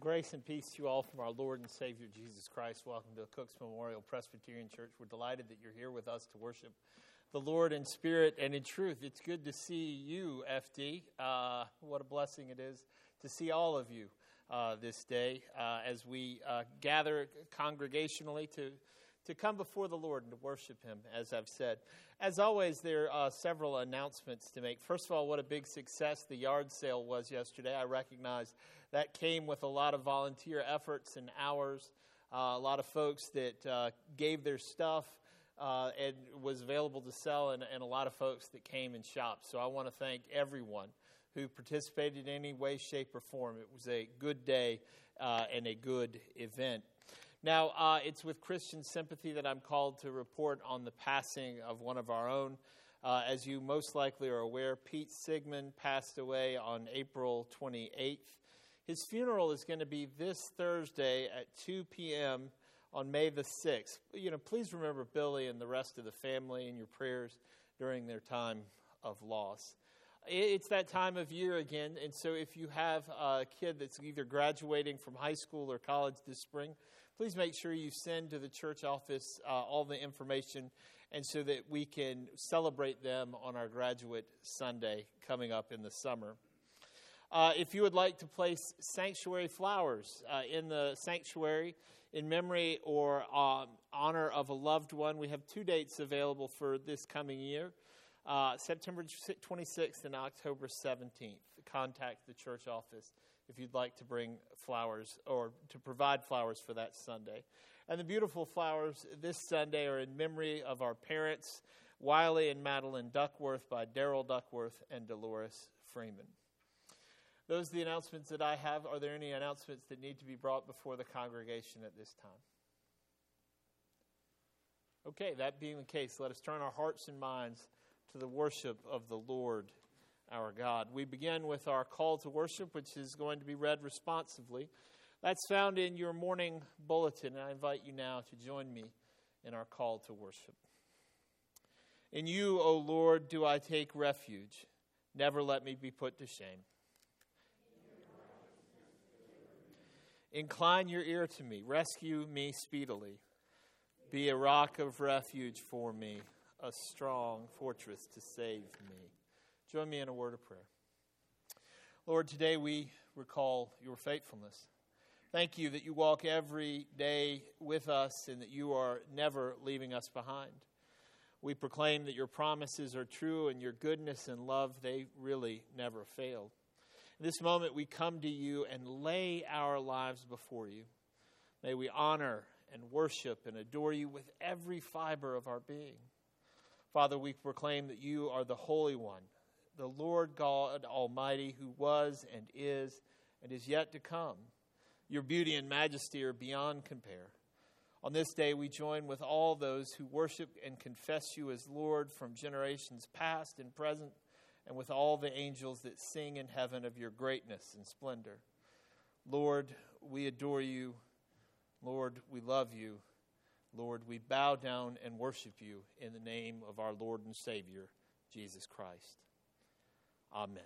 Grace and peace to you all from our Lord and Savior Jesus Christ. Welcome to Cooks Memorial Presbyterian Church. We're delighted that you're here with us to worship the Lord in spirit and in truth. It's good to see you, FD. What a blessing it is to see all of you this day as we gather congregationally to come before the Lord and to worship Him, as I've said. As always, there are several announcements to make. First of all, what a big success the yard sale was yesterday. I recognize that came with a lot of volunteer efforts and hours, a lot of folks that gave their stuff and was available to sell, and a lot of folks that came and shopped. So I want to thank everyone who participated in any way, shape, or form. It was a good day and a good event. Now, it's with Christian sympathy that I'm called to report on the passing of one of our own. As you most likely are aware, Pete Sigmund passed away on April 28th. His funeral is going to be this Thursday at 2 p.m. on May the 6th. Please remember Billy and the rest of the family in your prayers during their time of loss. It's that time of year again, and so if you have a kid that's either graduating from high school or college this spring, please make sure you send to the church office all the information, and so that we can celebrate them on our graduate Sunday coming up in the summer. If you would like to place sanctuary flowers in the sanctuary in memory or honor of a loved one, we have 2 dates available for this coming year. September 26th and October 17th. Contact the church office if you'd like to bring flowers or to provide flowers for that Sunday. And the beautiful flowers this Sunday are in memory of our parents, Wiley and Madeline Duckworth, by Darrell Duckworth and Dolores Freeman. Those are the announcements that I have. Are there any announcements that need to be brought before the congregation at this time? Okay, that being the case, let us turn our hearts and minds to the worship of the Lord our God. We begin with our call to worship, which is going to be read responsively. That's found in your morning bulletin, and I invite you now to join me in our call to worship. In you, O Lord, do I take refuge. Never let me be put to shame. Incline your ear to me. Rescue me speedily. Be a rock of refuge for me, a strong fortress to save me. Join me in a word of prayer. Lord, today we recall your faithfulness. Thank you that you walk every day with us and that you are never leaving us behind. We proclaim that your promises are true and your goodness and love, they really never failed. In this moment, we come to you and lay our lives before you. May we honor and worship and adore you with every fiber of our being. Father, we proclaim that you are the Holy One, the Lord God Almighty, who was and is yet to come. Your beauty and majesty are beyond compare. On this day, we join with all those who worship and confess you as Lord from generations past and present, and with all the angels that sing in heaven of your greatness and splendor. Lord, we adore you. Lord, we love you. Lord, we bow down and worship you in the name of our Lord and Savior, Jesus Christ. Amen.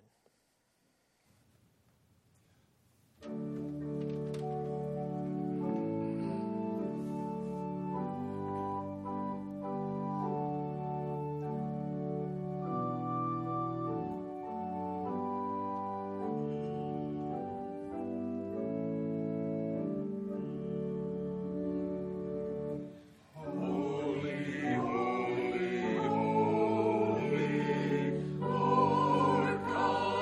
Holy, Lord God.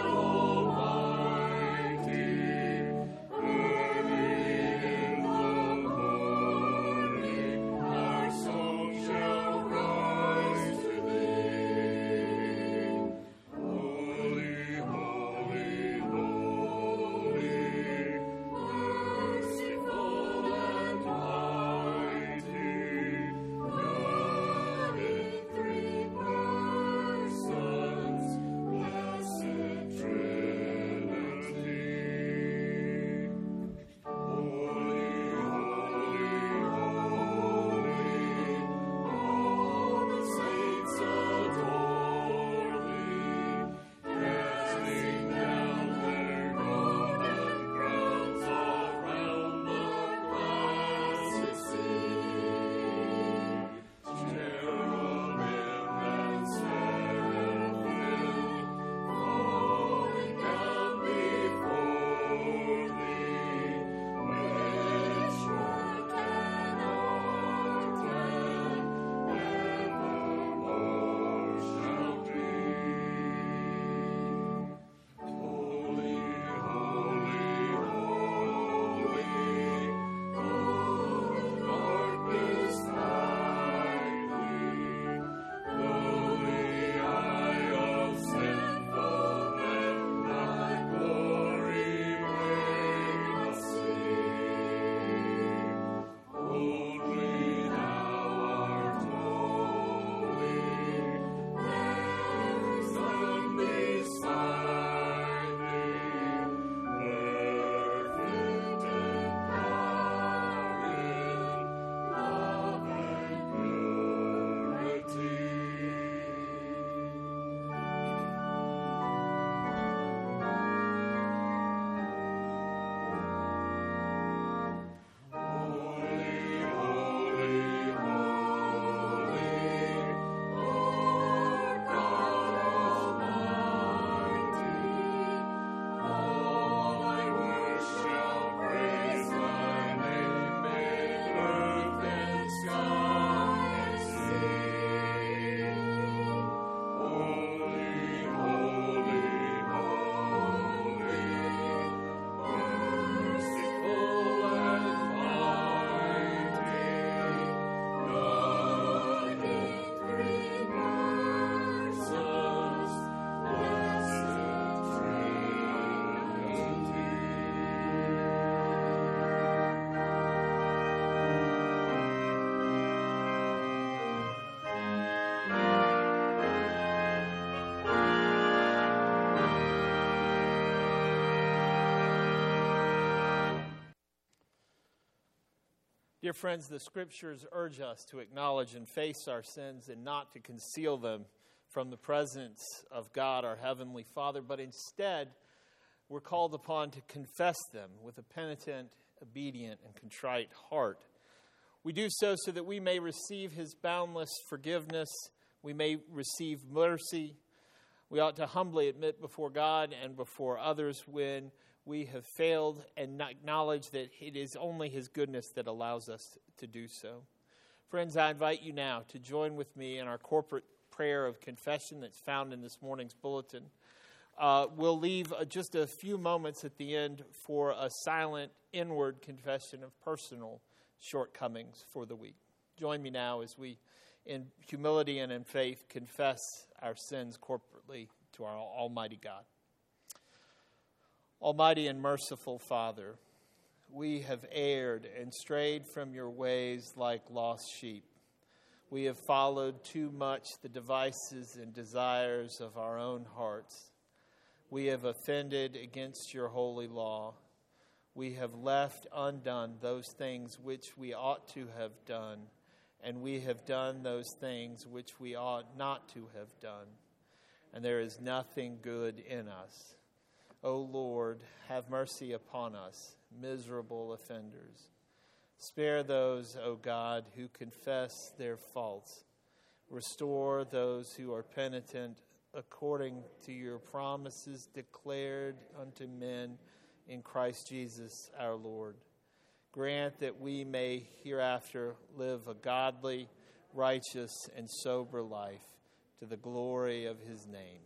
Dear friends, the Scriptures urge us to acknowledge and face our sins and not to conceal them from the presence of God, our Heavenly Father, but instead we're called upon to confess them with a penitent, obedient, and contrite heart. We do so that we may receive His boundless forgiveness, we may receive mercy. We ought to humbly admit before God and before others when we have failed and acknowledge that it is only His goodness that allows us to do so. Friends, I invite you now to join with me in our corporate prayer of confession that's found in this morning's bulletin. We'll leave just a few moments at the end for a silent inward confession of personal shortcomings for the week. Join me now as we, in humility and in faith, confess our sins corporately to our Almighty God. Almighty and merciful Father, we have erred and strayed from your ways like lost sheep. We have followed too much the devices and desires of our own hearts. We have offended against your holy law. We have left undone those things which we ought to have done, and we have done those things which we ought not to have done. And there is nothing good in us. O Lord, have mercy upon us, miserable offenders. Spare those, O God, who confess their faults. Restore those who are penitent according to your promises declared unto men in Christ Jesus our Lord. Grant that we may hereafter live a godly, righteous, and sober life to the glory of His name.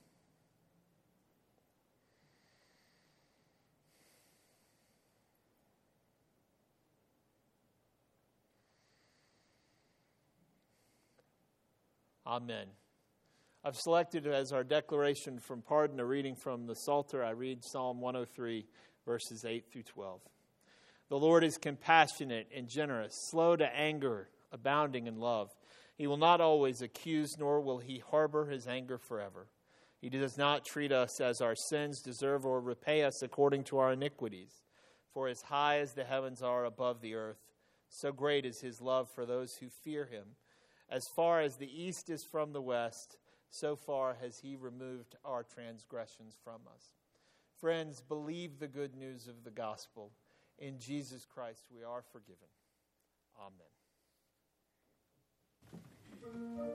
Amen. I've selected as our declaration from pardon a reading from the Psalter. I read Psalm 103, verses 8 through 12. The Lord is compassionate and generous, slow to anger, abounding in love. He will not always accuse, nor will He harbor His anger forever. He does not treat us as our sins deserve or repay us according to our iniquities. For as high as the heavens are above the earth, so great is His love for those who fear Him. As far as the east is from the west, so far has He removed our transgressions from us. Friends, believe the good news of the gospel. In Jesus Christ we are forgiven. Amen.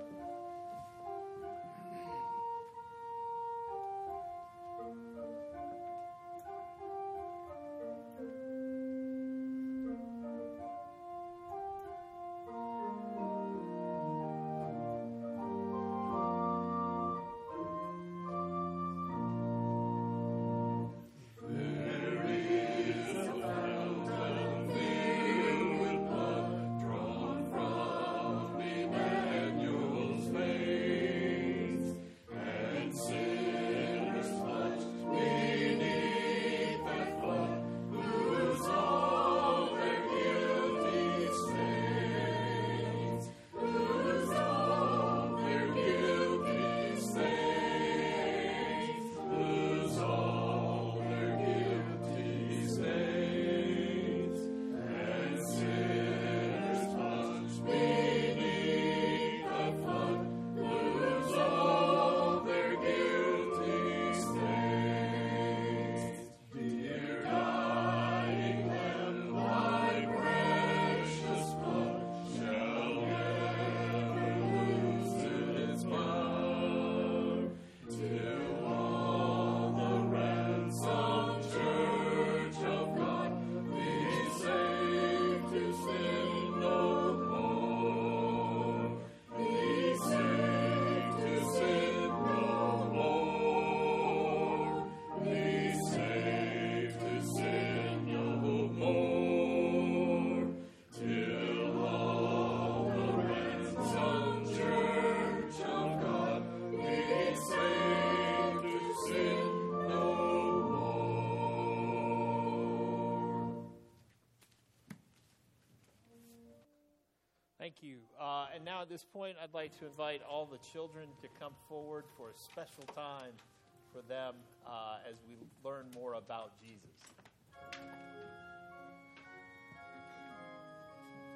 Thank you. And now at this point, I'd like to invite all the children to come forward for a special time for them as we learn more about Jesus.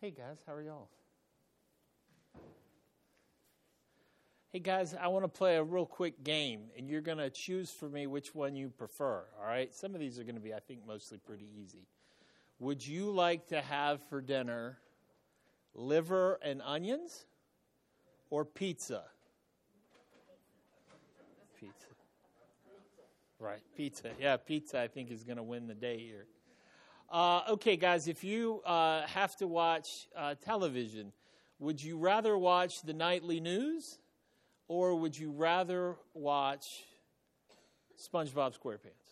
Hey, guys, how are y'all? Hey, guys, I want to play a real quick game, and you're going to choose for me which one you prefer, all right? Some of these are going to be, I think, mostly pretty easy. Would you like to have for dinner liver and onions or pizza? Pizza. Right, pizza. Yeah, pizza, I think, is going to win the day here. Okay, guys, if you have to watch television, would you rather watch the nightly news or would you rather watch SpongeBob SquarePants?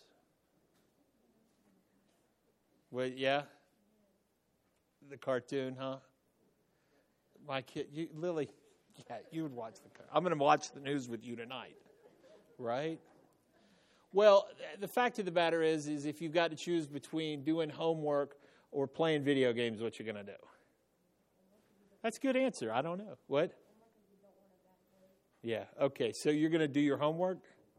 Well, yeah? The cartoon, huh? My kid, Lily, yeah, you would watch the cartoon. I'm going to watch the news with you tonight, right? Well, the fact of the matter is if you've got to choose between doing homework or playing video games, what you're going to do? That's a good answer. I don't know. What? Yeah, okay. So you're going to do your homework?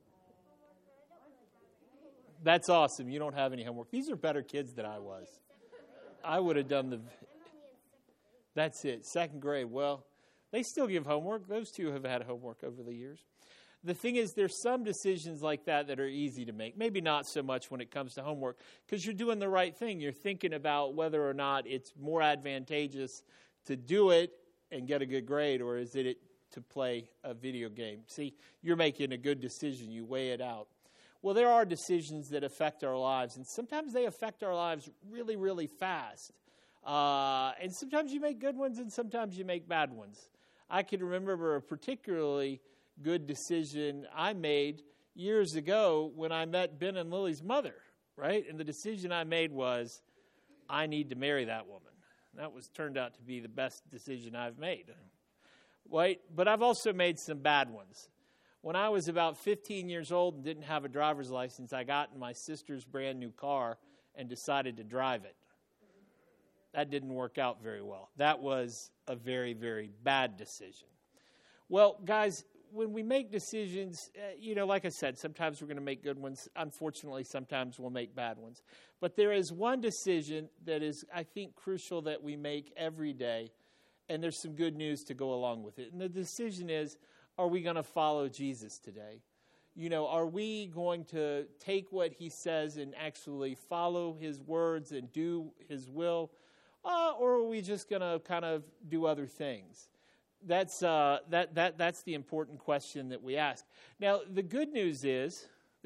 That's awesome. You don't have any homework. These are better kids than I was. I would have done the... That's it, second grade. Well, they still give homework. Those two have had homework over the years. The thing is, there's some decisions like that are easy to make. Maybe not so much when it comes to homework, because you're doing the right thing. You're thinking about whether or not it's more advantageous to do it and get a good grade, or is it to play a video game. See, you're making a good decision. You weigh it out. Well, there are decisions that affect our lives, and sometimes they affect our lives really, really fast. And sometimes you make good ones, and sometimes you make bad ones. I can remember a particularly good decision I made years ago when I met Ben and Lily's mother, right? And the decision I made was, I need to marry that woman. That turned out to be the best decision I've made. Right? But I've also made some bad ones. When I was about 15 years old and didn't have a driver's license, I got in my sister's brand new car and decided to drive it. That didn't work out very well. That was a very, very bad decision. Well, guys, when we make decisions, like I said, sometimes we're going to make good ones. Unfortunately, sometimes we'll make bad ones. But there is one decision that is, I think, crucial that we make every day, and there's some good news to go along with it. And the decision is, are we going to follow Jesus today? Are we going to take what he says and actually follow his words and do his will? Or are we just going to kind of do other things? That's the important question that we ask. Now, the good news is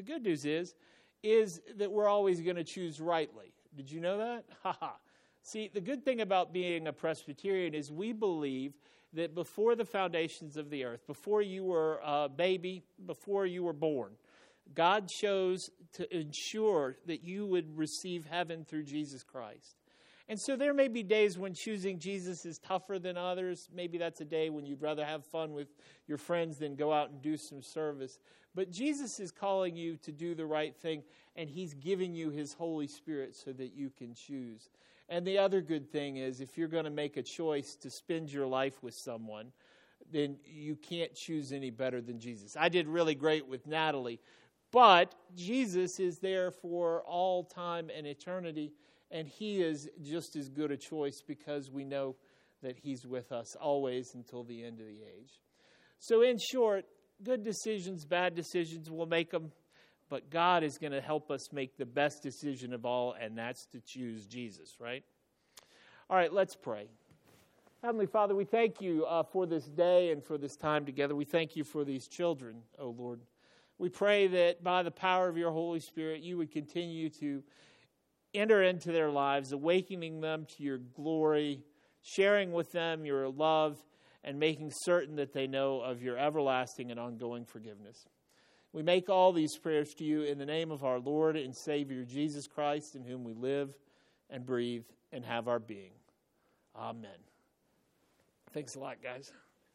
that we're always going to choose rightly. Did you know that? See, the good thing about being a Presbyterian is we believe that before the foundations of the earth, before you were a baby, before you were born, God chose to ensure that you would receive heaven through Jesus Christ. And so there may be days when choosing Jesus is tougher than others. Maybe that's a day when you'd rather have fun with your friends than go out and do some service. But Jesus is calling you to do the right thing, and he's giving you his Holy Spirit so that you can choose. And the other good thing is, if you're going to make a choice to spend your life with someone, then you can't choose any better than Jesus. I did really great with Natalie, but Jesus is there for all time and eternity. And he is just as good a choice because we know that he's with us always until the end of the age. So in short, good decisions, bad decisions, we'll make them. But God is going to help us make the best decision of all, and that's to choose Jesus, right? All right, let's pray. Heavenly Father, we thank you for this day and for this time together. We thank you for these children, oh Lord. We pray that by the power of your Holy Spirit, you would continue to enter into their lives, awakening them to your glory, sharing with them your love, and making certain that they know of your everlasting and ongoing forgiveness. We make all these prayers to you in the name of our Lord and Savior, Jesus Christ, in whom we live and breathe and have our being. Amen. Thanks a lot, guys.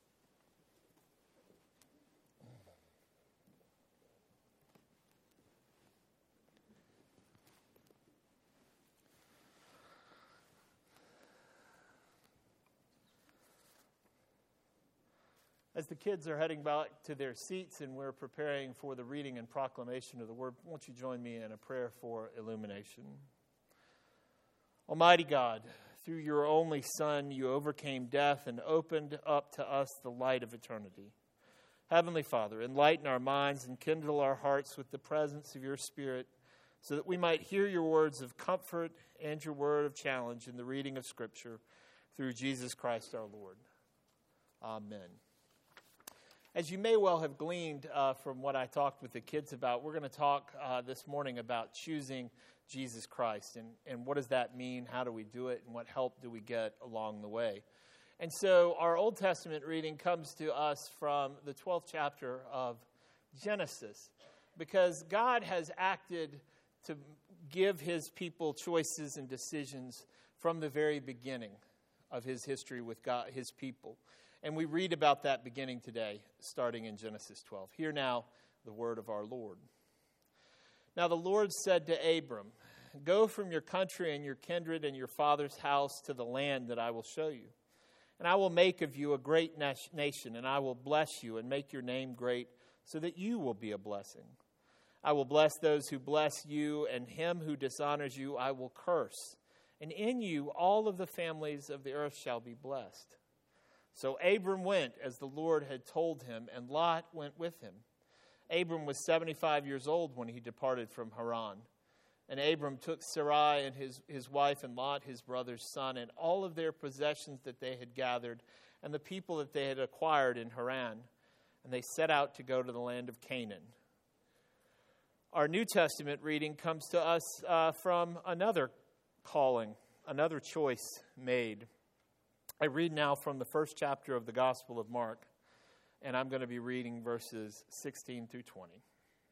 As the kids are heading back to their seats and we're preparing for the reading and proclamation of the word, won't you join me in a prayer for illumination? Almighty God, Through your only Son, you overcame death and opened up to us the light of eternity. Heavenly Father, enlighten our minds and kindle our hearts with the presence of your Spirit, so that we might hear your words of comfort and your word of challenge in the reading of Scripture through Jesus Christ our Lord. Amen. As you may well have gleaned from what I talked with the kids about, we're going to talk this morning about choosing Jesus Christ. And what does that mean? How do we do it? And what help do we get along the way? And so our Old Testament reading comes to us from the 12th chapter of Genesis, because God has acted to give his people choices and decisions from the very beginning of his history with God, his people. And we read about that beginning today, starting in Genesis 12. Hear now the word of our Lord. Now the Lord said to Abram, "Go from your country and your kindred and your father's house to the land that I will show you. And I will make of you a great nation, and I will bless you and make your name great, so that you will be a blessing. I will bless those who bless you, and him who dishonors you I will curse. And in you all of the families of the earth shall be blessed." So Abram went as the Lord had told him, and Lot went with him. Abram was 75 years old when he departed from Haran. And Abram took Sarai and his wife, and Lot, his brother's son, and all of their possessions that they had gathered, and the people that they had acquired in Haran. And they set out to go to the land of Canaan. Our New Testament reading comes to us from another calling, another choice made. I read now from the first chapter of the Gospel of Mark, and I'm going to be reading verses 16 through 20.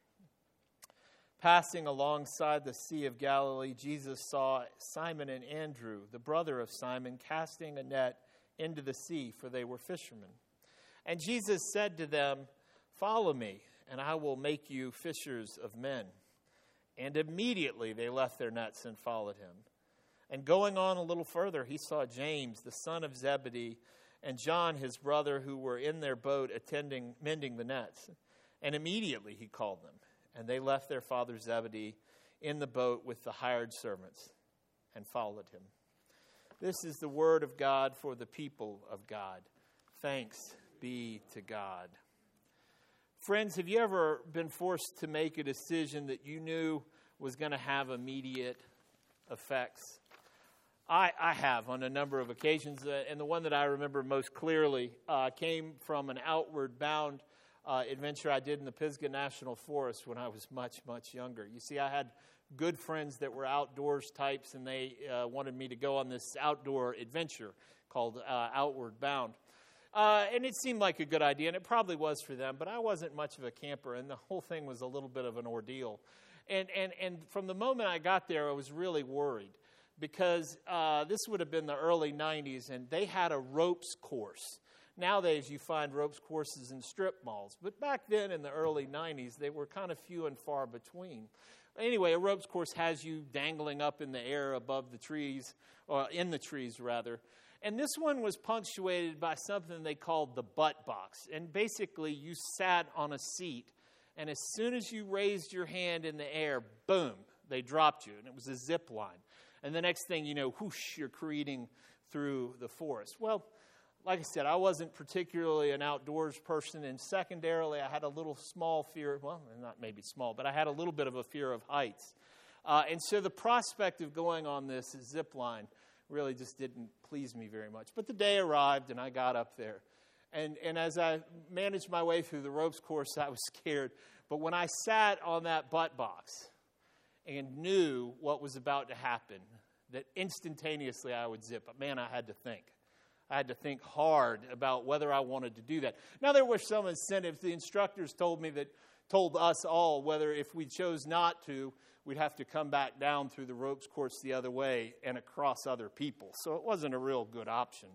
Passing alongside the Sea of Galilee, Jesus saw Simon and Andrew, the brother of Simon, casting a net into the sea, for they were fishermen. And Jesus said to them, "Follow me, and I will make you fishers of men." And immediately they left their nets and followed him. And going on a little further, he saw James, the son of Zebedee, and John, his brother, who were in their boat mending the nets. And immediately he called them. And they left their father Zebedee in the boat with the hired servants and followed him. This is the word of God for the people of God. Thanks be to God. Friends, have you ever been forced to make a decision that you knew was going to have immediate effects? I have on a number of occasions, and the one that I remember most clearly came from an outward bound adventure I did in the Pisgah National Forest when I was much, much younger. You see, I had good friends that were outdoors types, and they wanted me to go on this outdoor adventure called Outward Bound. And it seemed like a good idea, and it probably was for them, but I wasn't much of a camper, and the whole thing was a little bit of an ordeal. And from the moment I got there, I was really worried, because this would have been the early 90s, and they had a ropes course. Nowadays, you find ropes courses in strip malls. But back then, in the early 90s, they were kind of few and far between. Anyway, a ropes course has you dangling up in the air above the trees, or in the trees, rather. And this one was punctuated by something they called the butt box. And basically, you sat on a seat, and as soon as you raised your hand in the air, boom, they dropped you. And it was a zip line. And the next thing you know, whoosh, you're careening through the forest. Well, like I said, I wasn't particularly an outdoors person, and secondarily, I had a little small fear, well, not maybe small, but I had a little bit of a fear of heights. And so the prospect of going on this zip line really just didn't please me very much. But the day arrived, and I got up there. And as I managed my way through the ropes course, I was scared. But when I sat on that butt box and knew what was about to happen, that instantaneously I would zip, man, I had to think. I had to think hard about whether I wanted to do that. Now, there were some incentives. The instructors told us all, whether if we chose not to, we'd have to come back down through the ropes course the other way and across other people. So it wasn't a real good option.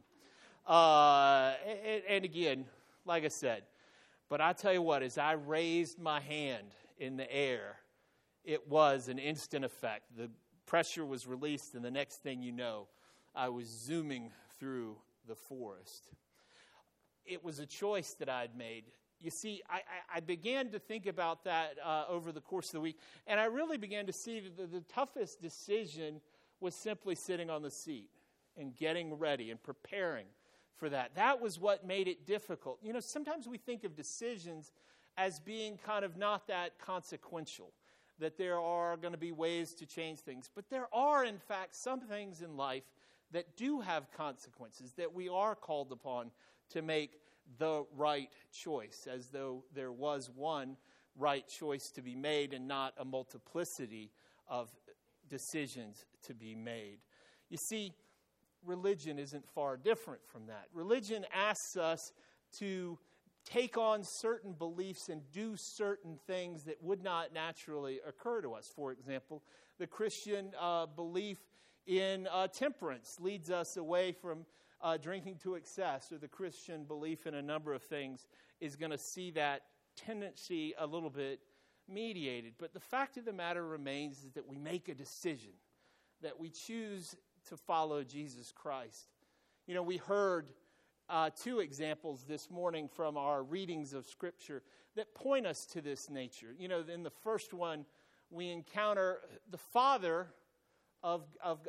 And again, like I said, but I tell you what, as I raised my hand in the air, it was an instant effect. The pressure was released, and the next thing you know, I was zooming through the forest. It was a choice that I'd made. You see, I began to think about that over the course of the week, and I really began to see that the toughest decision was simply sitting on the seat. and getting ready and preparing for that. That was what made it difficult. You know, sometimes we think of decisions as being kind of not that consequential, that there are going to be ways to change things. But there are, in fact, some things in life that do have consequences, that we are called upon to make the right choice, as though there was one right choice to be made and not a multiplicity of decisions to be made. You see, religion isn't far different from that. Religion asks us to take on certain beliefs and do certain things that would not naturally occur to us. For example, the Christian belief in temperance leads us away from drinking to excess, or the Christian belief in a number of things is going to see that tendency a little bit mediated. But the fact of the matter remains is that we make a decision, that we choose to follow Jesus Christ. You know, we heard two examples this morning from our readings of Scripture that point us to this nature. You know, in the first one, we encounter the father of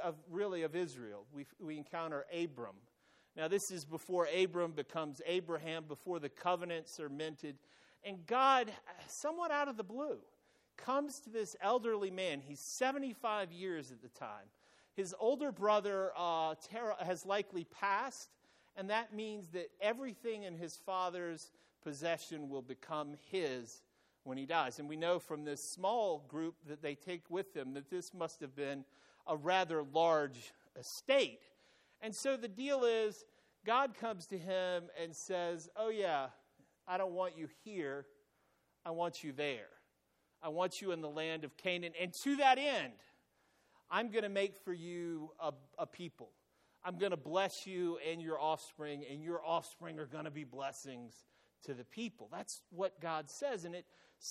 Israel. We encounter Abram. Now, this is before Abram becomes Abraham, before the covenants are minted. And God, somewhat out of the blue, comes to this elderly man. He's 75 years at the time. His older brother, Terah, has likely passed, and that means that everything in his father's possession will become his when he dies. And we know from this small group that they take with them that this must have been a rather large estate. And so the deal is, God comes to him and says, oh yeah, I don't want you here, I want you there. I want you in the land of Canaan. And to that end, I'm going to make for you a people. I'm going to bless you and your offspring are going to be blessings to the people. That's what God says. And at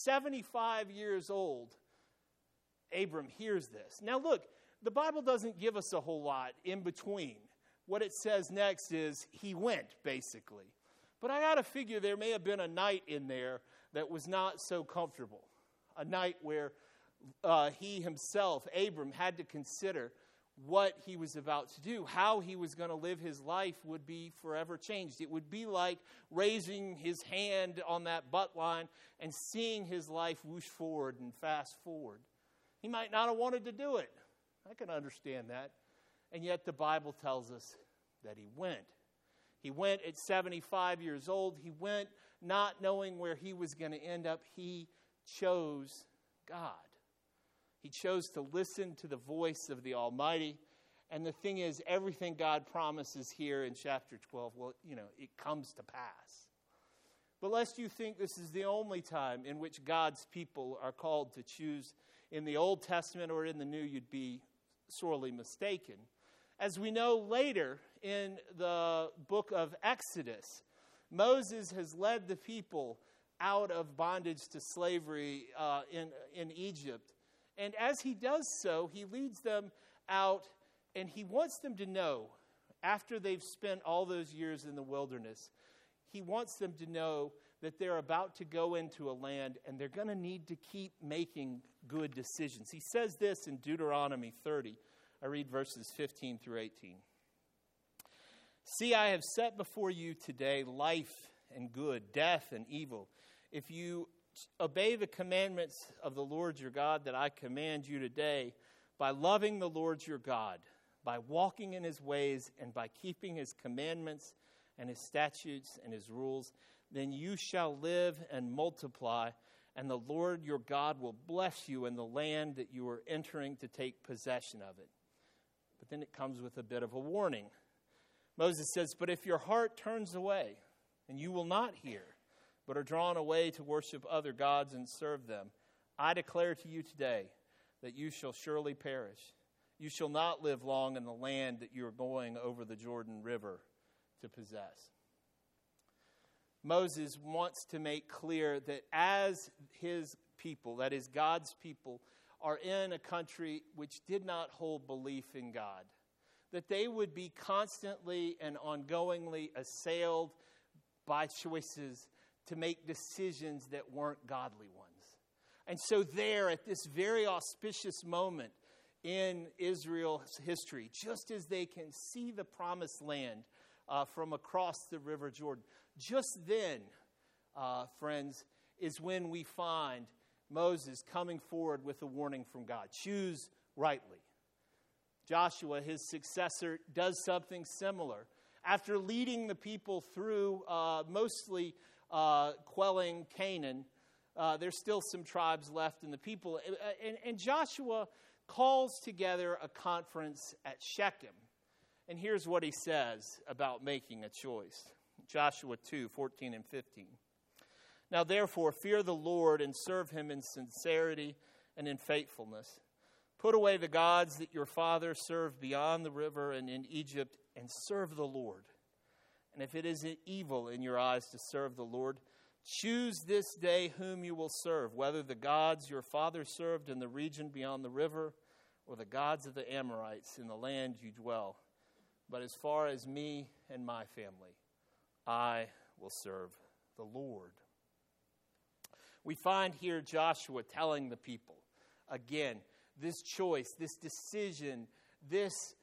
75 years old, Abram hears this. Now look, the Bible doesn't give us a whole lot in between. What it says next is he went, basically. But I got to figure there may have been a night in there that was not so comfortable. A night where he himself, Abram, had to consider what he was about to do. How he was going to live his life would be forever changed. It would be like raising his hand on that butt line and seeing his life whoosh forward and fast forward. He might not have wanted to do it. I can understand that. And yet the Bible tells us that he went. He went at 75 years old. He went not knowing where he was going to end up. He chose God. He chose to listen to the voice of the Almighty. And the thing is, everything God promises here in chapter 12, well, you know, it comes to pass. But lest you think this is the only time in which God's people are called to choose in the Old Testament or in the New, you'd be sorely mistaken. As we know later in the book of Exodus, Moses has led the people out of bondage to slavery in Egypt. And as he does so, he leads them out, and he wants them to know, after they've spent all those years in the wilderness, he wants them to know that they're about to go into a land, and they're going to need to keep making good decisions. He says this in Deuteronomy 30. I read verses 15 through 18. See, I have set before you today life and good, death and evil. If you obey the commandments of the Lord your God that I command you today, by loving the Lord your God, by walking in his ways, and by keeping his commandments and his statutes and his rules, then you shall live and multiply, and the Lord your God will bless you in the land that you are entering to take possession of it. But then it comes with a bit of a warning. Moses says, but if your heart turns away, and you will not hear, but are drawn away to worship other gods and serve them, I declare to you today that you shall surely perish. You shall not live long in the land that you are going over the Jordan River to possess. Moses wants to make clear that as his people, that is God's people, are in a country which did not hold belief in God, that they would be constantly and ongoingly assailed by choices to make decisions that weren't godly ones. And so there, at this very auspicious moment in Israel's history, just as they can see the promised land from across the River Jordan. Just then, friends, is when we find Moses coming forward with a warning from God. Choose rightly. Joshua, his successor, does something similar. After leading the people through mostly quelling Canaan, there's still some tribes left in the people. And Joshua calls together a conference at Shechem. And here's what he says about making a choice. Joshua 2:14 and 15. Now therefore, fear the Lord and serve him in sincerity and in faithfulness. Put away the gods that your fathers served beyond the river and in Egypt, and serve the Lord. And if it is evil in your eyes to serve the Lord, choose this day whom you will serve, whether the gods your fathers served in the region beyond the river, or the gods of the Amorites in the land you dwell. But as far as me and my family, I will serve the Lord. We find here Joshua telling the people, again, this choice, this decision, this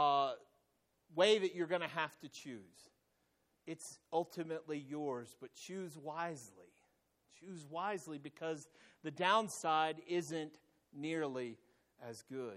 way that you're going to have to choose. It's ultimately yours, but choose wisely. Choose wisely, because the downside isn't nearly as good.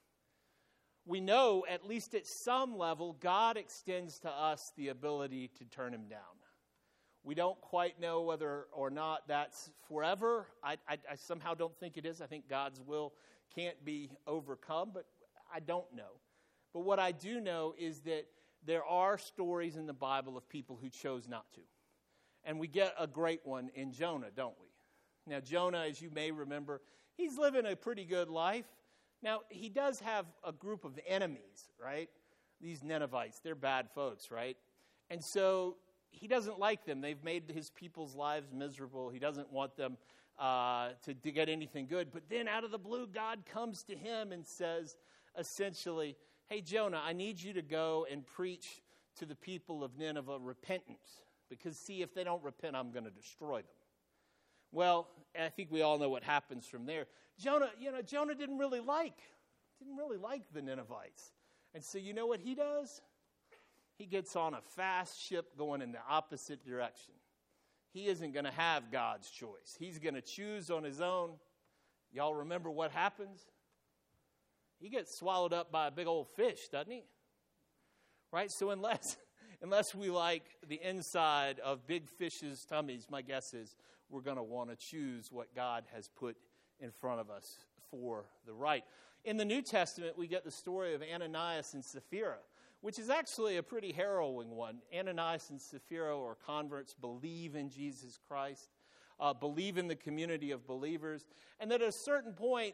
We know, at least at some level, God extends to us the ability to turn him down. We don't quite know whether or not that's forever. I somehow don't think it is. I think God's will can't be overcome, but I don't know. But what I do know is that there are stories in the Bible of people who chose not to. And we get a great one in Jonah, don't we? Now, Jonah, as you may remember, he's living a pretty good life. Now, he does have a group of enemies, right? These Ninevites, they're bad folks, right? And so he doesn't like them. They've made his people's lives miserable. He doesn't want them to get anything good. But then out of the blue, God comes to him and says, essentially, hey, Jonah, I need you to go and preach to the people of Nineveh repentance. Because, see, if they don't repent, I'm going to destroy them. Well, I think we all know what happens from there. Jonah didn't really like the Ninevites. And so you know what he does? He gets on a fast ship going in the opposite direction. He isn't going to have God's choice. He's going to choose on his own. Y'all remember what happens? He gets swallowed up by a big old fish, doesn't he? Right? So unless we like the inside of big fish's tummies, my guess is we're going to want to choose what God has put in front of us for the right. In the New Testament, we get the story of Ananias and Sapphira, which is actually a pretty harrowing one. Ananias and Sapphira are converts, believe in Jesus Christ, believe in the community of believers, and that at a certain point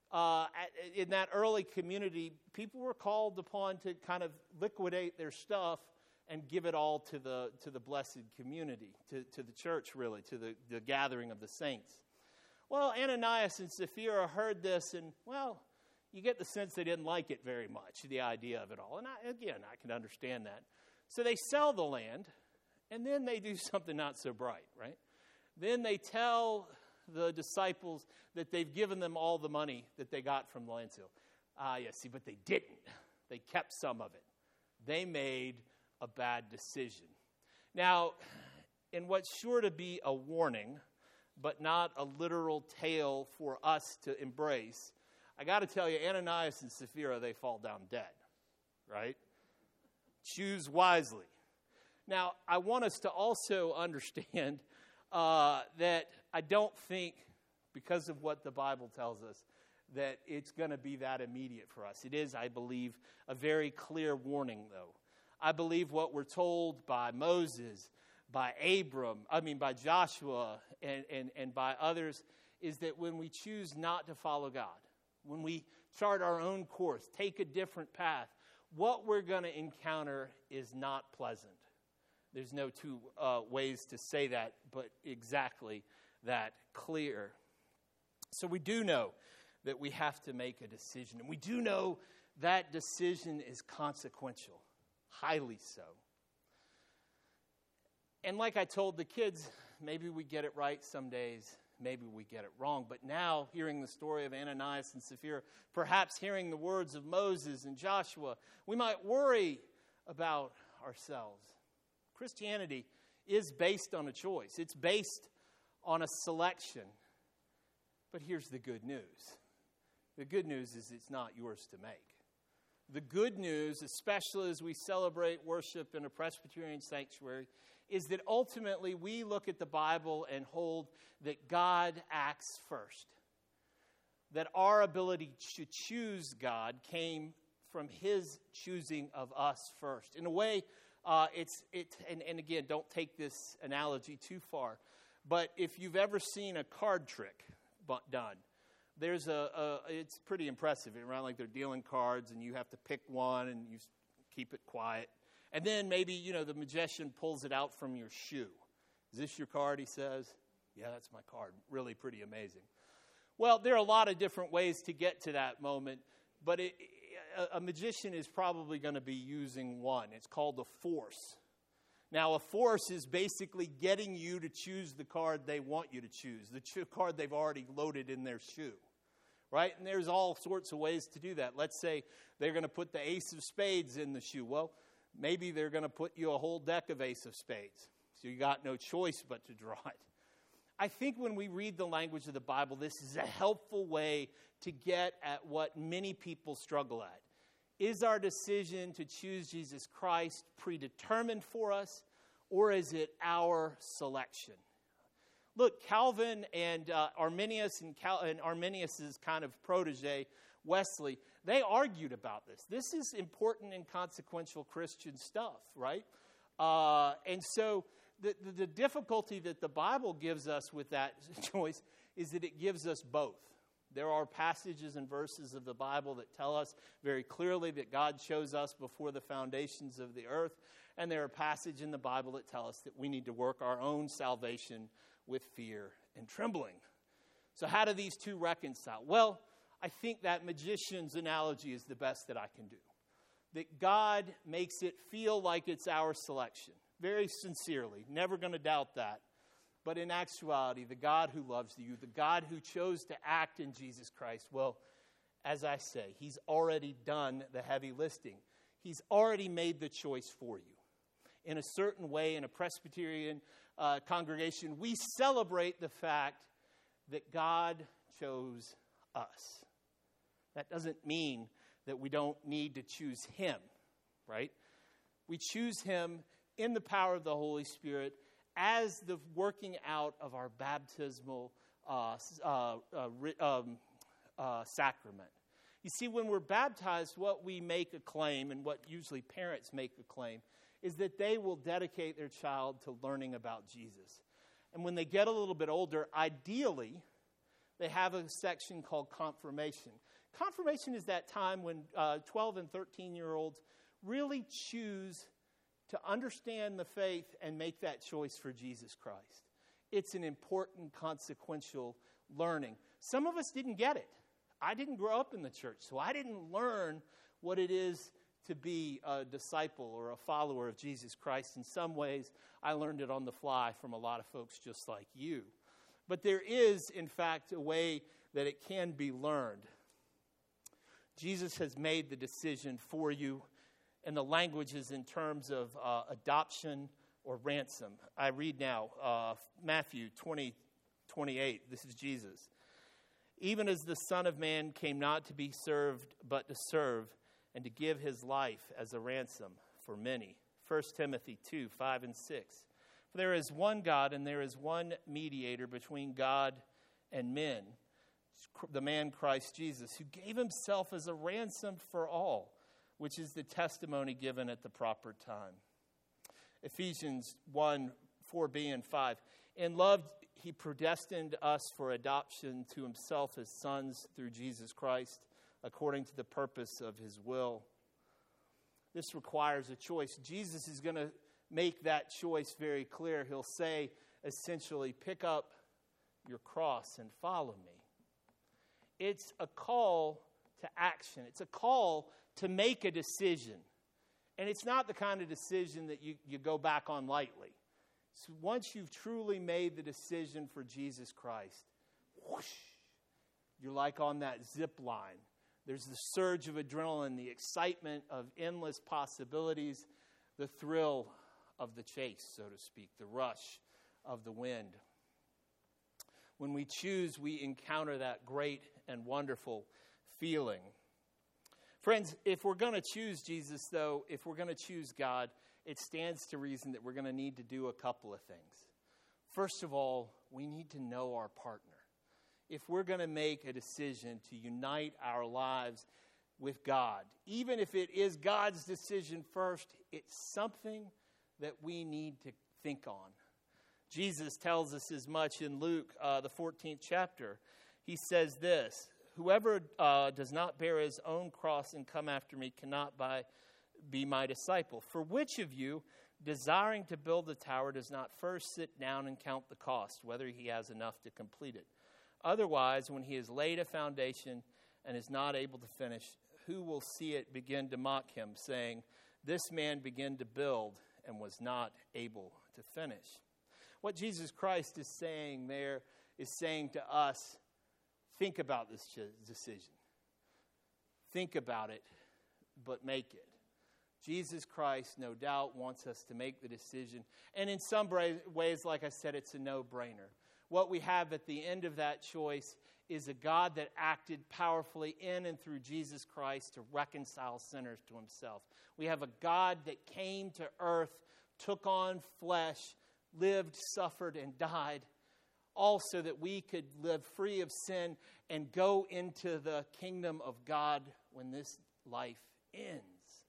in that early community, people were called upon to kind of liquidate their stuff and give it all to the blessed community, to the church, really, to the gathering of the saints. Well, Ananias and Sapphira heard this, and, well, you get the sense they didn't like it very much, the idea of it all. And I can understand that. So they sell the land, and then they do something not so bright, right? Then they tell the disciples that they've given them all the money that they got from the land sale. But they didn't. They kept some of it. They made a bad decision. Now, in what's sure to be a warning, but not a literal tale for us to embrace, I got to tell you, Ananias and Sapphira, they fall down dead, right? Choose wisely. Now, I want us to also understand that I don't think, because of what the Bible tells us, that it's going to be that immediate for us. It is, I believe, a very clear warning, though. I believe what we're told by Moses, by Joshua, and by others, is that when we choose not to follow God, when we chart our own course, take a different path, what we're going to encounter is not pleasant. There's no two ways to say that, but exactly that clear. So we do know that we have to make a decision, and we do know that decision is consequential, highly so. And like I told the kids, maybe we get it right some days, maybe we get it wrong. But now, hearing the story of Ananias and Sapphira, perhaps hearing the words of Moses and Joshua, we might worry about ourselves. Christianity is based on a choice. It's based on a selection. But here's the good news. The good news is it's not yours to make. The good news, especially as we celebrate worship in a Presbyterian sanctuary, is that ultimately we look at the Bible and hold that God acts first. That our ability to choose God came from His choosing of us first. In a way, and again, don't take this analogy too far, but if you've ever seen a card trick done, it's pretty impressive. It's around like they're dealing cards, and you have to pick one, and you keep it quiet. And then maybe, the magician pulls it out from your shoe. Is this your card, he says? Yeah, that's my card. Really pretty amazing. Well, there are a lot of different ways to get to that moment, but a magician is probably going to be using one. It's called a force. Now, a force is basically getting you to choose the card they want you to choose, the card they've already loaded in their shoe, right? And there's all sorts of ways to do that. Let's say they're going to put the ace of spades in the shoe. Well, maybe they're going to put you a whole deck of ace of spades, so you got no choice but to draw it. I think when we read the language of the Bible, this is a helpful way to get at what many people struggle at. Is our decision to choose Jesus Christ predetermined for us, or is it our selection? Look, Calvin and Arminius and Arminius' kind of protege, Wesley, they argued about this. This is important and consequential Christian stuff, right? And so the difficulty that the Bible gives us with that choice is that it gives us both. There are passages and verses of the Bible that tell us very clearly that God chose us before the foundations of the earth. And there are passages in the Bible that tell us that we need to work our own salvation with fear and trembling. So how do these two reconcile? Well, I think that magician's analogy is the best that I can do. That God makes it feel like it's our selection. Very sincerely. Never going to doubt that. But in actuality, the God who loves you, the God who chose to act in Jesus Christ, well, as I say, He's already done the heavy lifting. He's already made the choice for you. In a certain way, in a Presbyterian congregation, we celebrate the fact that God chose us. That doesn't mean that we don't need to choose Him, right? We choose Him in the power of the Holy Spirit as the working out of our baptismal sacrament. You see, when we're baptized, what we make a claim, and what usually parents make a claim, is that they will dedicate their child to learning about Jesus. And when they get a little bit older, ideally, they have a section called confirmation. Confirmation is that time when 12 and 13-year-olds really choose to understand the faith and make that choice for Jesus Christ. It's an important, consequential learning. Some of us didn't get it. I didn't grow up in the church, so I didn't learn what it is to be a disciple or a follower of Jesus Christ. In some ways, I learned it on the fly from a lot of folks just like you. But there is, in fact, a way that it can be learned. Jesus has made the decision for you, and the language is in terms of adoption or ransom. I read now Matthew 20:28. This is Jesus. Even as the Son of Man came not to be served, but to serve, and to give His life as a ransom for many. 1 Timothy 2:5 and 6. For there is one God, and there is one mediator between God and men, the man Christ Jesus, who gave Himself as a ransom for all, which is the testimony given at the proper time. Ephesians 1:4b and 5. In love, He predestined us for adoption to Himself as sons through Jesus Christ, according to the purpose of His will. This requires a choice. Jesus is going to make that choice very clear. He'll say, essentially, pick up your cross and follow me. It's a call to action. It's a call to make a decision. And it's not the kind of decision that you go back on lightly. So once you've truly made the decision for Jesus Christ, whoosh, you're like on that zip line. There's the surge of adrenaline, the excitement of endless possibilities, the thrill of the chase, so to speak, the rush of the wind. When we choose, we encounter that great and wonderful feeling. Friends, if we're going to choose Jesus, though, if we're going to choose God, it stands to reason that we're going to need to do a couple of things. First of all, we need to know our partner. If we're going to make a decision to unite our lives with God, even if it is God's decision first, it's something that we need to think on. Jesus tells us as much in Luke, the 14th chapter. He says this, "Whoever does not bear his own cross and come after me cannot be my disciple. For which of you, desiring to build the tower, does not first sit down and count the cost, whether he has enough to complete it? Otherwise, when he has laid a foundation and is not able to finish, who will see it begin to mock him, saying, 'This man began to build and was not able to finish'?" What Jesus Christ is saying there is saying to us, think about this decision. Think about it, but make it. Jesus Christ, no doubt, wants us to make the decision. And in some ways, like I said, it's a no-brainer. What we have at the end of that choice is a God that acted powerfully in and through Jesus Christ to reconcile sinners to himself. We have a God that came to earth, took on flesh, lived, suffered, and died, all so that we could live free of sin and go into the kingdom of God when this life ends.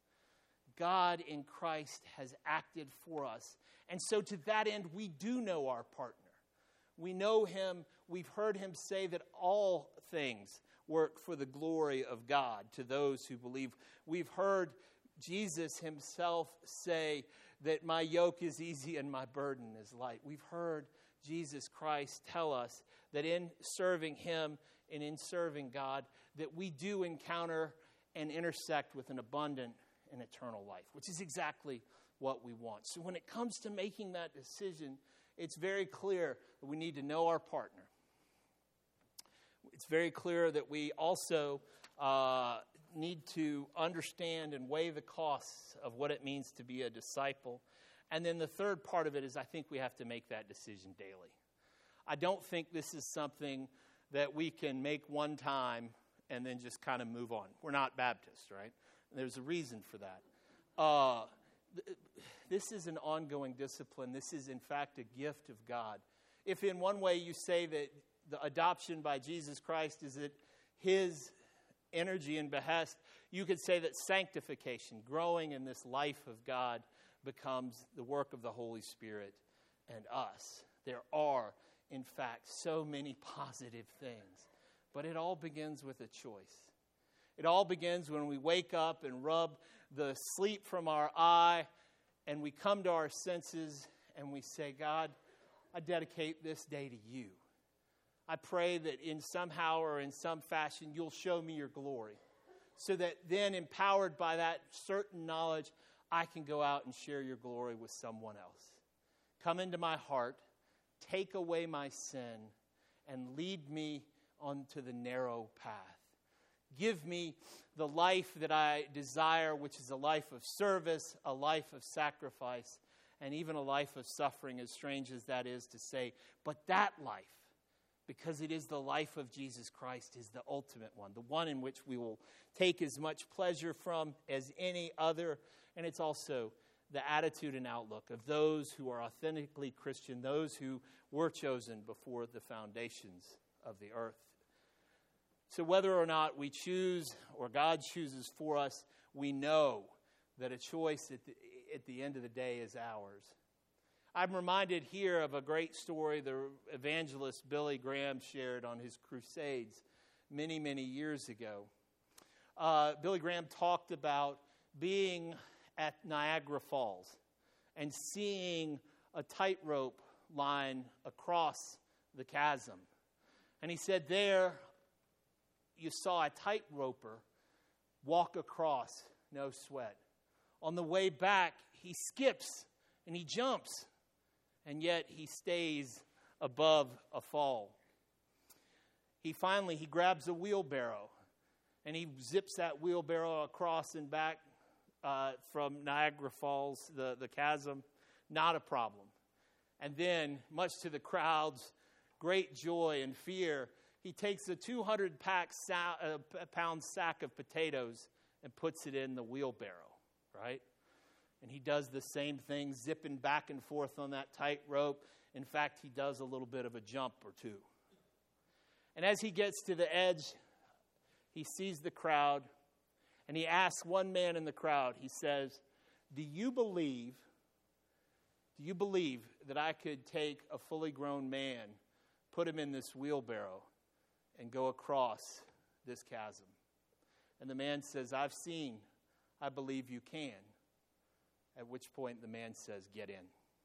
God in Christ has acted for us. And so to that end, we do know our partner. We know him. We've heard him say that all things work for the glory of God to those who believe. We've heard Jesus himself say that my yoke is easy and my burden is light. We've heard Jesus Christ tell us that in serving him and in serving God, that we do encounter and intersect with an abundant and eternal life, which is exactly what we want. So when it comes to making that decision, it's very clear that we need to know our partner. It's very clear that we also need to understand and weigh the costs of what it means to be a disciple. And then the third part of it is I think we have to make that decision daily. I don't think this is something that we can make one time and then just kind of move on. We're not Baptists, right? There's a reason for that. This is an ongoing discipline. This is, in fact, a gift of God. If in one way you say that the adoption by Jesus Christ is at his energy and behest, you could say that sanctification, growing in this life of God, becomes the work of the Holy Spirit and us. There are, in fact, so many positive things. But it all begins with a choice. It all begins when we wake up and rub the sleep from our eye and we come to our senses and we say, God, I dedicate this day to you. I pray that in somehow or in some fashion you'll show me your glory, so that then, empowered by that certain knowledge, I can go out and share your glory with someone else. Come into my heart, take away my sin, and lead me onto the narrow path. Give me the life that I desire, which is a life of service, a life of sacrifice, and even a life of suffering, as strange as that is to say. But that life, because it is the life of Jesus Christ, is the ultimate one, the one in which we will take as much pleasure from as any other. And it's also the attitude and outlook of those who are authentically Christian, those who were chosen before the foundations of the earth. So whether or not we choose or God chooses for us, we know that a choice at the end of the day is ours. I'm reminded here of a great story the evangelist Billy Graham shared on his crusades many, many years ago. Billy Graham talked about being at Niagara Falls and seeing a tightrope line across the chasm. And he said there you saw a tightroper walk across, no sweat. On the way back, he skips and he jumps and yet he stays above a fall. He grabs a wheelbarrow, and he zips that wheelbarrow across and back from Niagara Falls, the chasm. Not a problem. And then, much to the crowd's great joy and fear, he takes a 200-pound sack of potatoes and puts it in the wheelbarrow, right? And he does the same thing, zipping back and forth on that tight rope. In fact, he does a little bit of a jump or two. And as he gets to the edge, he sees the crowd, and he asks one man in the crowd, he says, do you believe that I could take a fully grown man, put him in this wheelbarrow, and go across this chasm? And the man says, I've seen. I believe you can. At which point the man says, get in.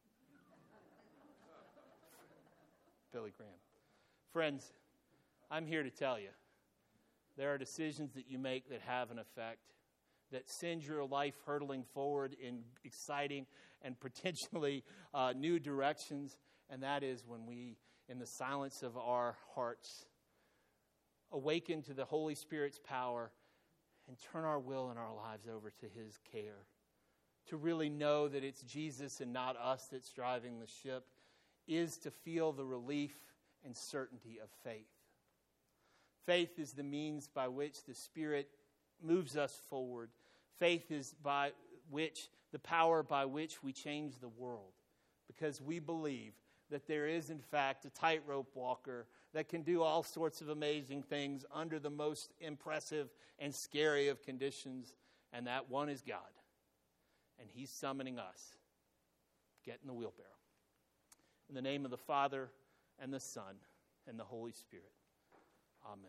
Billy Graham. Friends, I'm here to tell you, there are decisions that you make that have an effect, that send your life hurtling forward in exciting and potentially new directions. And that is when we, in the silence of our hearts, awaken to the Holy Spirit's power and turn our will and our lives over to His care. To really know that it's Jesus and not us that's driving the ship is to feel the relief and certainty of faith. Faith is the means by which the Spirit moves us forward. Faith is the power by which we change the world, because we believe that there is, in fact, a tightrope walker that can do all sorts of amazing things under the most impressive and scary of conditions, and that one is God. And He's summoning us. Get in the wheelbarrow. In the name of the Father, and the Son, and the Holy Spirit. Amen.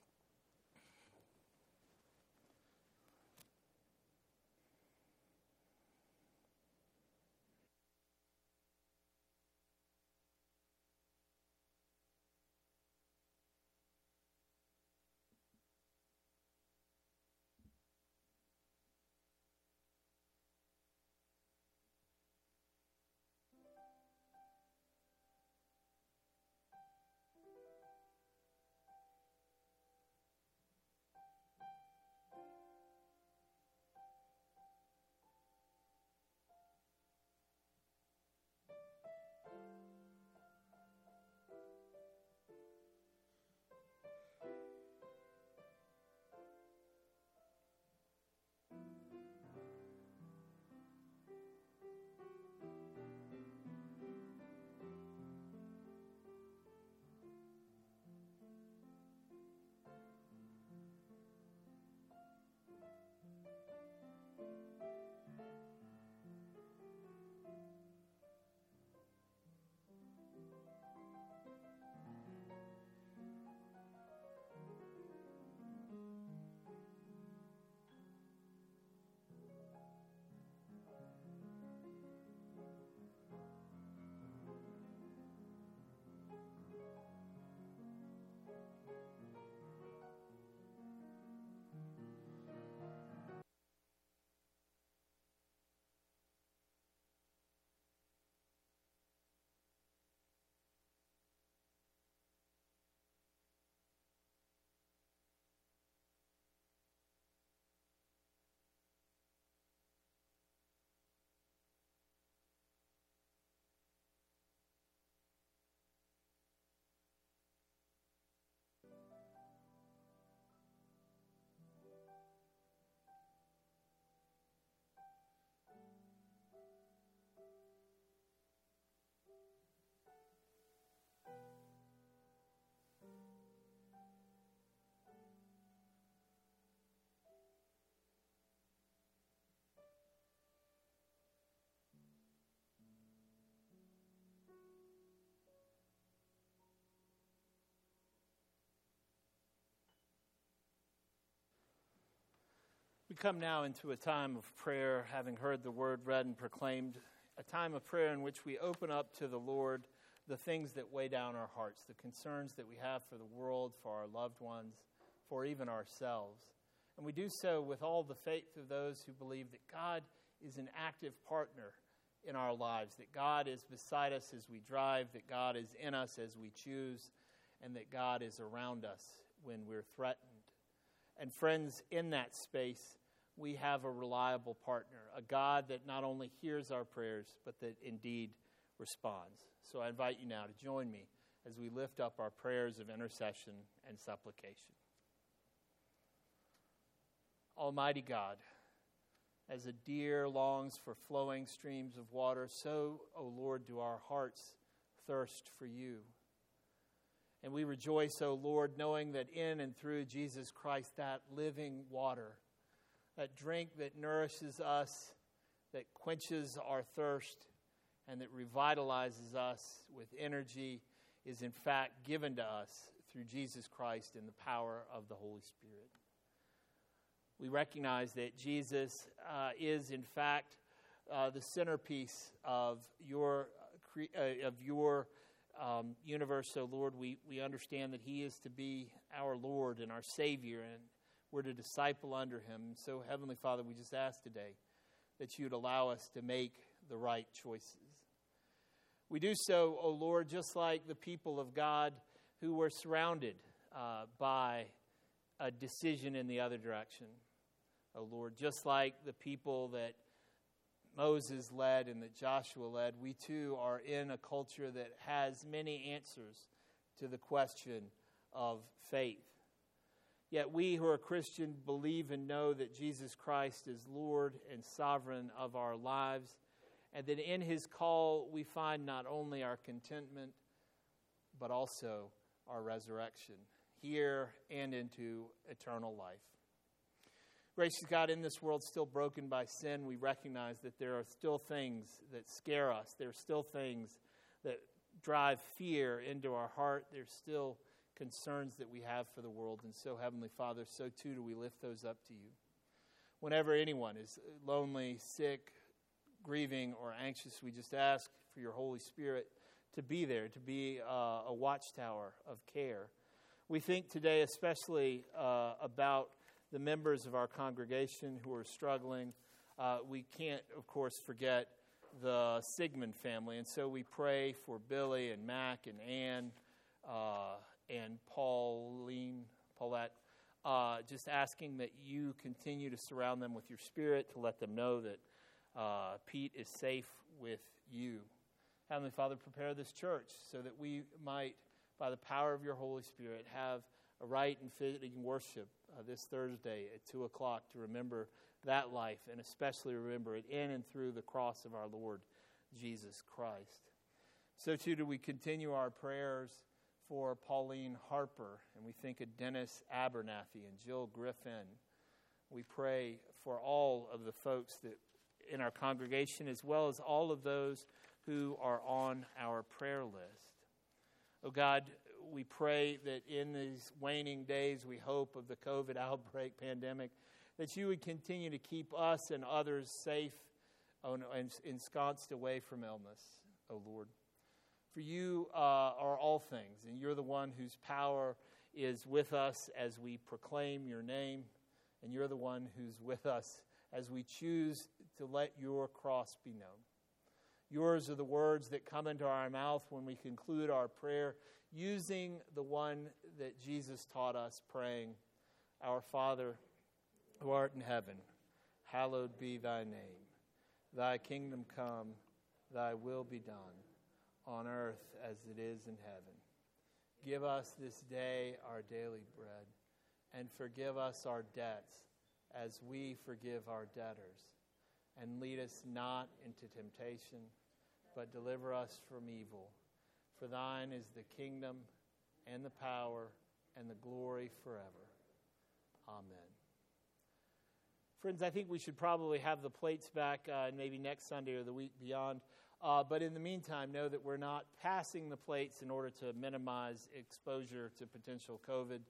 We come now into a time of prayer, having heard the word read and proclaimed, a time of prayer in which we open up to the Lord the things that weigh down our hearts, the concerns that we have for the world, for our loved ones, for even ourselves. And we do so with all the faith of those who believe that God is an active partner in our lives, that God is beside us as we drive, that God is in us as we choose, and that God is around us when we're threatened. And friends, in that space, we have a reliable partner, a God that not only hears our prayers, but that indeed responds. So I invite you now to join me as we lift up our prayers of intercession and supplication. Almighty God, as a deer longs for flowing streams of water, so, O Lord, do our hearts thirst for you. And we rejoice, O Lord, knowing that in and through Jesus Christ, that living water, that drink that nourishes us, that quenches our thirst, and that revitalizes us with energy, is in fact given to us through Jesus Christ in the power of the Holy Spirit. We recognize that Jesus is in fact the centerpiece of your universe. So Lord, we understand that he is to be our Lord and our Savior, and we're to disciple under him. So Heavenly Father, we just ask today that you'd allow us to make the right choices. We do so, O Lord, just like the people of God who were surrounded by a decision in the other direction. O Lord, just like the people that Moses led and that Joshua led, we too are in a culture that has many answers to the question of faith. Yet we who are Christian believe and know that Jesus Christ is Lord and sovereign of our lives, and that in his call we find not only our contentment, but also our resurrection here and into eternal life. Gracious God, in this world still broken by sin, we recognize that there are still things that scare us. There are still things that drive fear into our heart. There's still concerns that we have for the world. And so, Heavenly Father, so too do we lift those up to you. Whenever anyone is lonely, sick, grieving, or anxious, we just ask for your Holy Spirit to be there, to be a watchtower of care. We think today especially about the members of our congregation who are struggling. We can't, of course, forget the Sigmund family. And so we pray for Billy and Mac and Ann and Paulette, just asking that you continue to surround them with your Spirit, to let them know that Pete is safe with you. Heavenly Father, prepare this church so that we might, by the power of your Holy Spirit, have a right and fitting worship this Thursday at 2 o'clock to remember that life, and especially remember it in and through the cross of our Lord Jesus Christ. So too do we continue our prayers for Pauline Harper, and we think of Dennis Abernathy and Jill Griffin. We pray for all of the folks that in our congregation, as well as all of those who are on our prayer list. Oh God, we pray that in these waning days, we hope, of the COVID outbreak pandemic, that you would continue to keep us and others safe and ensconced away from illness, O Lord. For you are all things, and you're the one whose power is with us as we proclaim your name, and you're the one who's with us as we choose to let your cross be known. Yours are the words that come into our mouth when we conclude our prayer, using the one that Jesus taught us, praying, Our Father, who art in heaven, hallowed be thy name. Thy kingdom come, thy will be done, on earth as it is in heaven. Give us this day our daily bread, and forgive us our debts as we forgive our debtors. And lead us not into temptation, but deliver us from evil. For thine is the kingdom and the power and the glory forever. Amen. Friends, I think we should probably have the plates back maybe next Sunday or the week beyond. But in the meantime, know that we're not passing the plates in order to minimize exposure to potential COVID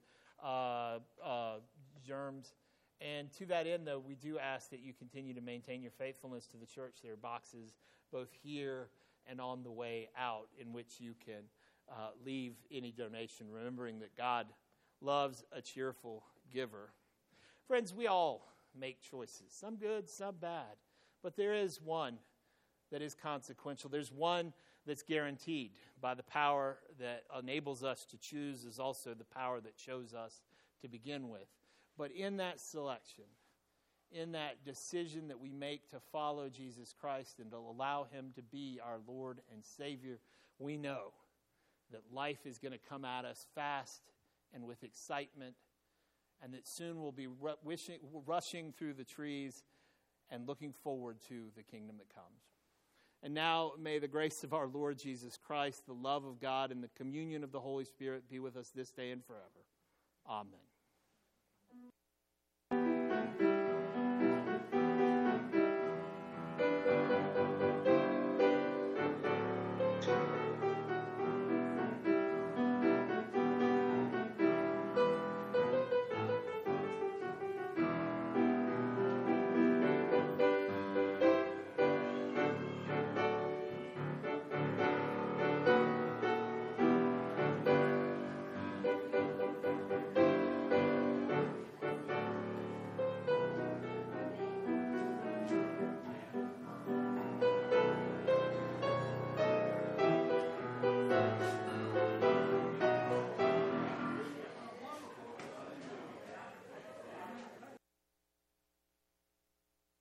germs. And to that end, though, we do ask that you continue to maintain your faithfulness to the church. There are boxes both here and on the way out in which you can leave any donation, remembering that God loves a cheerful giver. Friends, we all make choices, some good, some bad. But there is one that is consequential. There's one that's guaranteed by the power that enables us to choose, is also the power that chose us to begin with. But in that selection, in that decision that we make to follow Jesus Christ and to allow him to be our Lord and Savior, we know that life is going to come at us fast and with excitement, and that soon we'll be rushing through the trees and looking forward to the kingdom that comes. And now may the grace of our Lord Jesus Christ, the love of God, and the communion of the Holy Spirit be with us this day and forever. Amen.